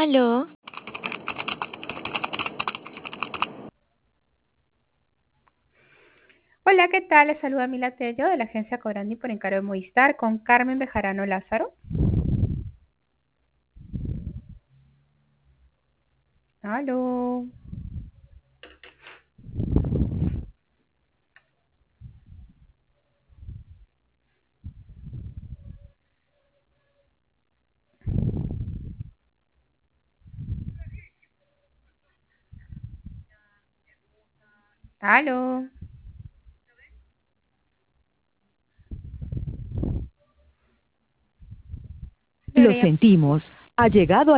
Aló, Hola, ¿qué tal? Les saluda Mila Tello de la agencia Cobrandi por encargo de Movistar con Carmen Bejarano Lázaro. Aló, aló. Lo Debería. sentimos. Ha llegado